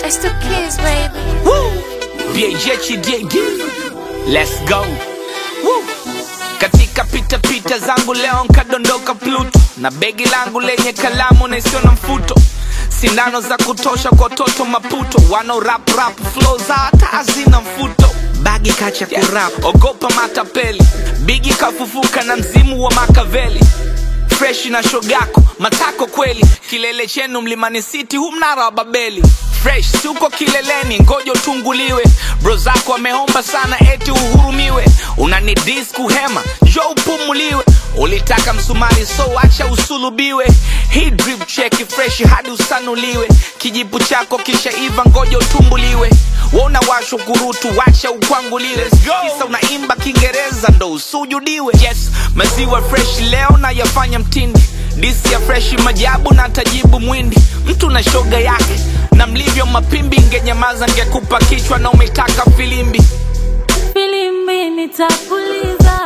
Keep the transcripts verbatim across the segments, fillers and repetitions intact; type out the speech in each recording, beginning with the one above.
It's the kids, baby. Woo! B H H D D. Let's go. Woo! Katika pita pita zangu leo nkadondoka Pluto, na begi langu lenye kalamu na isio na mfuto, sindano za kutosha kwa toto Maputo, wano rap rap flow za hata hazina mfuto. Bagi kacha kurap, ogopa matapeli, bigi kafufuka na mzimu wa Makaveli. Fresh na shogako, matako kweli, kilele chenu Mlimani City hu mnara wa Babeli. Fresh, suko kileleni, ngojo tunguliwe, bro zako wameomba sana eti uhurumiwe. Unani disku hema, jo upumuliwe, ulitaka msumari so wacha usulubiwe. Hii drip check fresh hadi usanuliwe, kijipu chako kisha iva ngojo tumbuliwe. Wona washo kurutu wacha ukwanguliwe, kisa unaimba Kiingereza ndo usujudiwe. Yes, maziwa fresh leo na yafanya mtindi, disi ya fresh majabu na tajibu mwindi. Mtu na shoga yake na mlivyo mapimbi, ngenyamaza ngekupa kichwa na umetaka filimbi. Filimbi nitapuliza,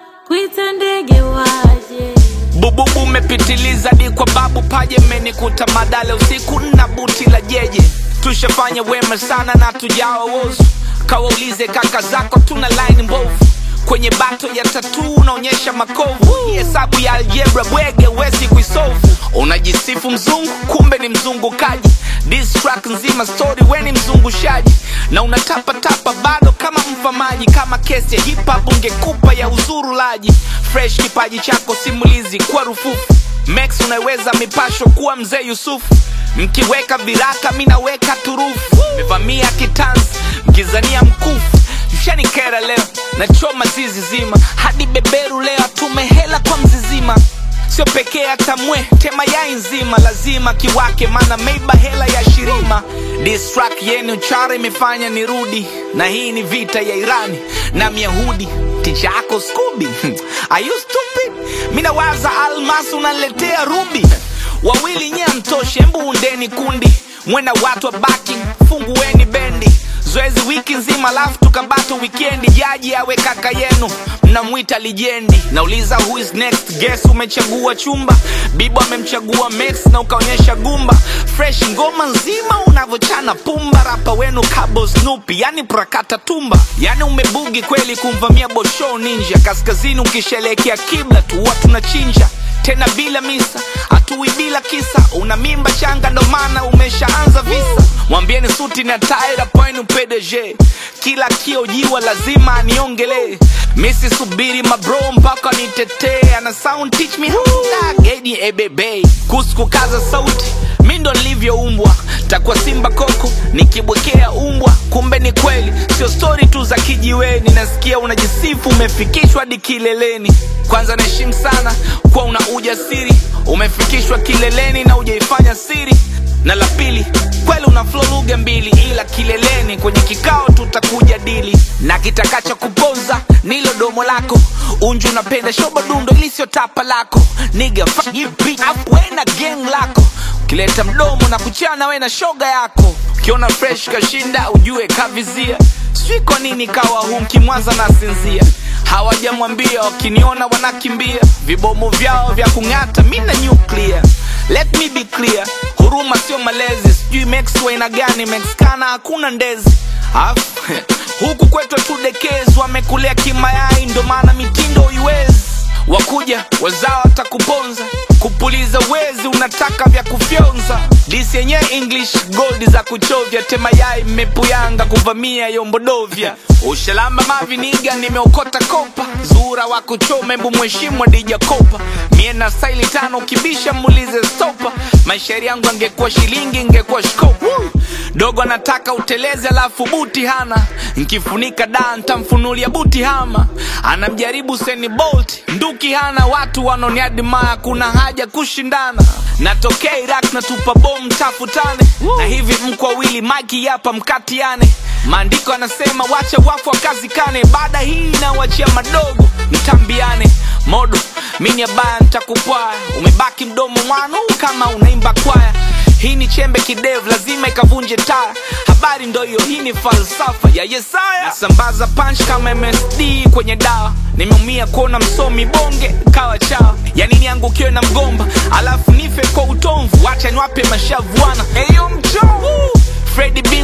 kuita ndege waje. Bububu mepitiliza di kwa babu paje, menikuta madale usiku na buti la jeje. Tushafanya wema sana na tujawa wozu, kawaulize kaka zako tuna line mbovu. Kwenye bato ya tattoo unaonyesha makovu, hesabu ya algebra bwege wezi kuisolve. Unajisifu mzungu kumbe ni mzungu kaji, this track nzima story we ni mzungushaji. Na unatapa tapa bado kama mfamaji, kama kesi ya hip hop ungekupa ya uzuru laji. Fresh kipaji chako simulizi kwa rufufu, Max unaweza mipasho kuwa mzee Yusufu. Mkiweka viraka minaweka turufu, mevamia kitanzi mkizania mkufu. Mshanikera leo na choma zizi zima, hadi beberu leo tumehela kwa mzizima. Sio pekee hata mwe tema ya inzima, lazima kiwake mana meiba hela ya shirima. This track yenu chara imefanya nirudi, na hii ni vita ya Irani na Myahudi. Ticha ako Scooby, are you stupid? Mina waza almasu unaletea ruby. Wawili nye mtoshe mbu undeni kundi, mwena watu wa baki fungueni bendi. Zoezi wiki nzima lafu tukabato weekendi, jaji awe kaka yenu mnamuita lijendi. Nauliza who is next, guess umechagua chumba, bibo amemchagua Max na ukaonyesha gumba. Fresh ngoma nzima unavochana pumba, rapa wenu kabo Snoopy yani prakata tumba. Yani umebugi kweli kumvamia Bosho ninja, kaskazini ukishelekea kibla tu watu na chinja. Tena bila misa, atui bila kisa, una mimba changa ndo maana umeshaanza visa. Mwambieni suti na taira poinu P D G, kila kio jiwa lazima aniongele. Misi subiri mabro mpaka nitetee, ana sound teach me how to tag edi ebebe. Kusiku kaza sauti, mindo nilivyo umbwa, takwa simba koko, nikibwekea umbwa. Kumbe ni kweli, sio story tu za kijiweni, nasikia unajisifu umefikishwa di kileleni. Kwanza naheshimu sana kwa una ujasiri, umefikishwa kileleni na ujaifanya siri. Na la pili, kweli una flow lugha mbili, ila kileleni kwenye kikao tutakuja dili. Na kitakacha kupoza nilo domo lako, unju unapenda shoba dundo ili sio tapa lako. Nigga fuck you beat up we na gang lako, kileta mdomo na kuchana we na shoga yako. Kiona fresh kashinda ujue kavizia, sui kwa nini kawa huu mkimwaza na sinzia. Hawajamwambia wakiniona wanakimbia, vibomu vyao vya kungata mina nuclear. Let me be clear, huruma sio malezi, sijui Max waina gani, Mexicana hakuna ndezi. Afu, huku kwetu tudekezi, wamekulea kimayai ndo maana mitindo uiwezi. Wakuja, wazao atakuponza, kupuliza wezi unataka vya kufyonza. Disi yenye English gold za kuchovya, tema yai mmepuyanga kuvamia yombodovya. Ushalamba maviniga nimeokota kopa, zura wakuchome mbu mheshimu adija kopa. Mie na staili tano kibisha mulize stopa, maishari yangu angekuwa shilingi ingekuwa shkopa. Dogo anataka uteleze alafu buti hana, nkifunika daa ntamfunulia buti hama. Anamjaribu Seni Bolt, nduki hana, watu wanoniadimaya kuna haja kushindana. Natokea Iraq na tupa bomu tafutane, na hivi mkwa wili Mikey yapa mkatiane. Maandiko anasema wacha wafu wakazikane, baada hii na wachia madogo mtambiane. Modo, mini abaya ntakupwaya, umebaki mdomo mwanu kama unaimba kwaya. Hii ni chembe kidevu lazima ikavunje taya, habari ndo hiyo, hii ni falsafa ya Yesaya. Nasambaza punch kama M S D kwenye dawa, nimeumia kuona msomi bonge kawa chawa. Yani niangukiwe na mgomba alafu nife kwa utomvu, wacha niwape mashavu wana. Eyo mchovu Freddy B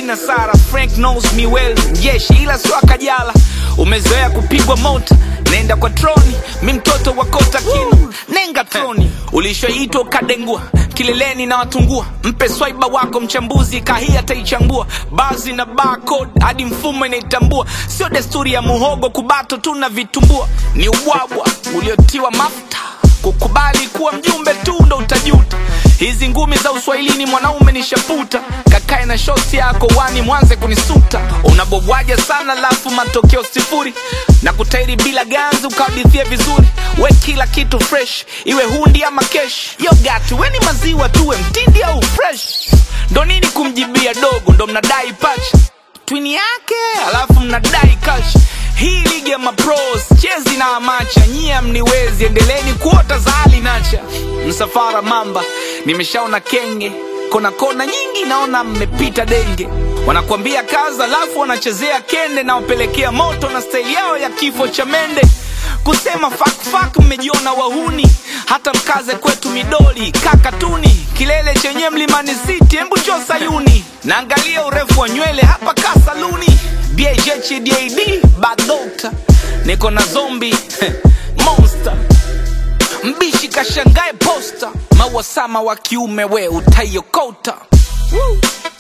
haina sara. Frank knows me well, jeshi ila sio akajala. Umezoea kupigwa mota, nenda kwa troni. Mi mtoto wa kota kino, nenga troni. Ulishoitwa kadengua, kileleni na watungua. Mpe swaiba wako mchambuzi, kahia taichambua. Bazi na barcode, hadi mfumo inaitambua. Sio desturi ya muhogo, kubato tuna vitumbua. Ni ubwabwa, uliotiwa mafuta. Kukubali kuwa mjumbe tu ndo utajuta. Hizi ngumi za uswahilini mwanaume nishaputa. Kakae na shosi yako wani mwanze kunisuta. Unabobwaja sana lafu matokeo sifuri. Na kutairi bila ganzi ukadithia vizuri. We kila kitu fresh, iwe hundi ama kesh. Yo gatu, we ni maziwa tuwe mtindi au fresh. Ndo nini kumjibia dogo, ndo mnadai patch twini yake, alafu mnadai cash. Hii ligi ya mapros, chezi na amacha. Nyia mniwezi, endeleni kuota za hali nacha. Msafara mamba, nimeshaona kenge. Kona kona nyingi naona mmepita denge. Wanakuambia kaza, alafu wanachezea kende. Na wapelekea moto na style yao ya kifo cha mende. Kusema fuck fuck mmejiona wahuni. Hata mkaze kwetu midoli, kakatuni. Kilele chenye Mlimani City, embu cho Sayuni. Naangalia urefu wa nywele hapa kasaluni. B H H D A D, bad doctor. Niko na zombie, monster. Mbishi kashangae poster. Mawasama wa kiume we utayokota. Woo!